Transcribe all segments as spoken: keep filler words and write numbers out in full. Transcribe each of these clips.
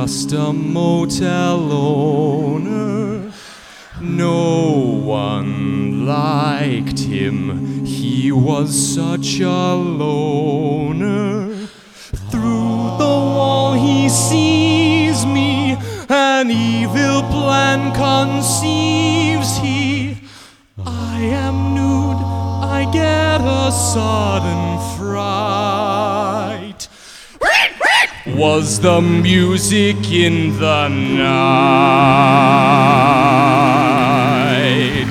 just a motel owner. No one liked him, he was such a loner. Through the wall he sees me, an evil plan conceives he. I am nude, I get a sudden fright. Was the music in the night?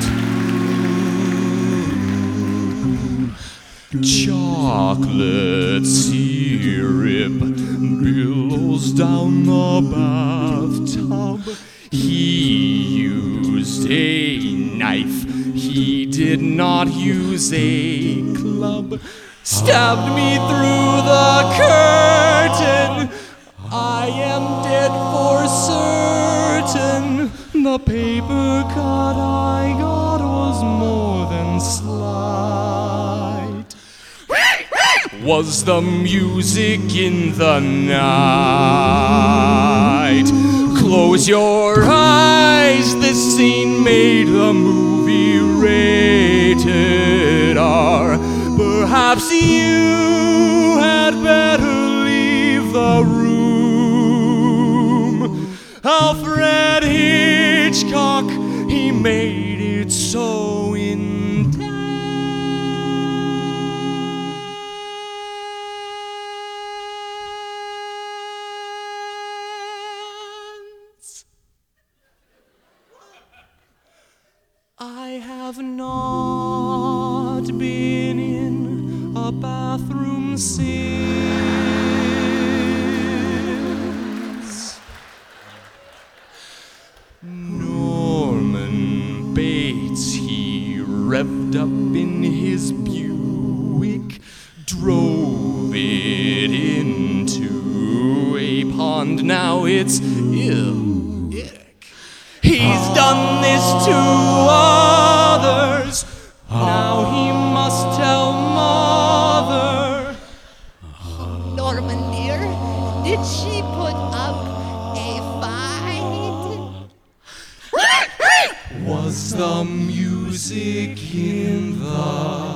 Chocolate syrup billows down the bathtub. He used a knife, he did not use a club. Stabbed me through the curtain, I am dead for certain. The paper cut I got was more than slight. Was the music in the night? Close your eyes, this scene made the movie rated R. Perhaps you had better leave the room. Alfred Hitchcock, he made it so intense. I have not been in a bathroom since. Norman Bates, he revved up in his Buick, drove it into a pond, now it's ew, ick. He's done this to others, now he must tell mother. Norman dear, did she put up a fight? Was the music in the